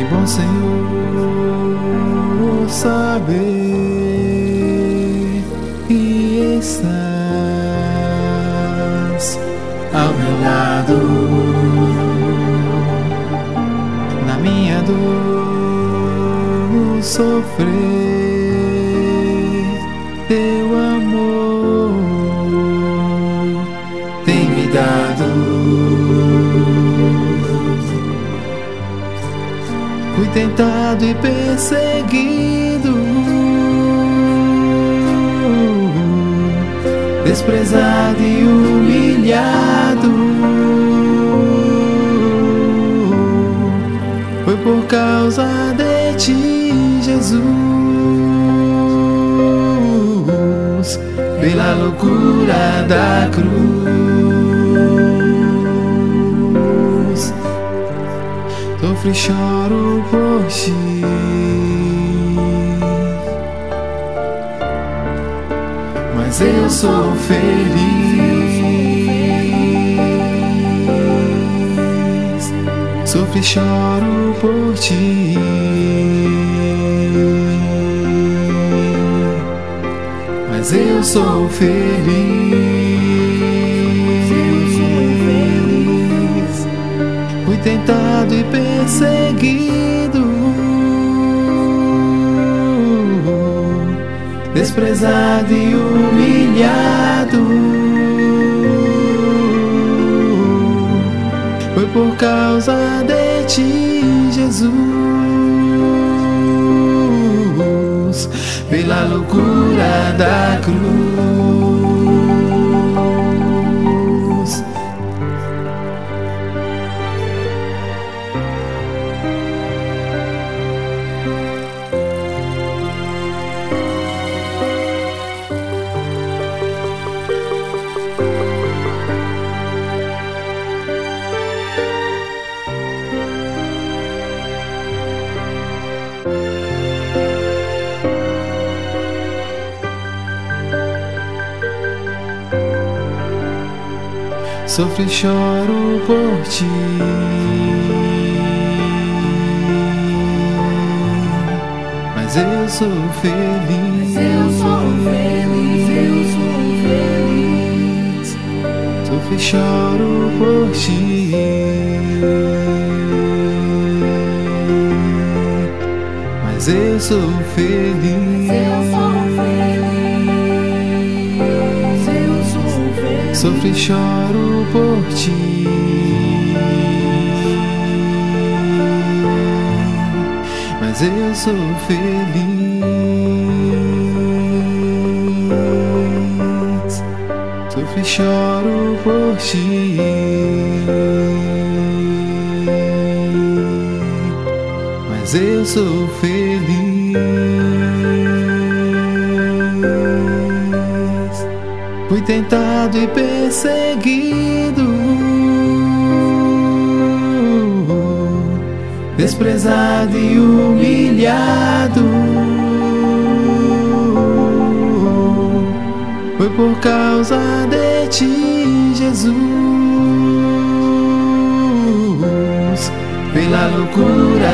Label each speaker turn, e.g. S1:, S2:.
S1: bom, Senhor, saber que estás ao meu lado, na minha dor, no sofrer, teu amor tem me dado. Fui tentado e perseguido, desprezado e humilhado. Foi por causa de ti, Jesus, pela loucura da cruz. Sofro e choro por ti, mas eu sou feliz. Sofro e choro por ti, mas eu sou feliz. Fui tentado e perseguido, desprezado e humilhado. Foi por causa de ti, Jesus, pela loucura da cruz. Sofro e choro por ti, mas eu sou feliz.
S2: Eu sou feliz, eu sou feliz.
S1: Sofro e choro por ti, mas eu sou feliz.
S2: Eu sou feliz, eu sou feliz.
S1: Sofro e choro por ti, mas eu sou feliz. Sofro e choro por ti, mas eu sou feliz. Fui tentado e perseguido, desprezado e humilhado. Foi por causa de ti, Jesus, pela loucura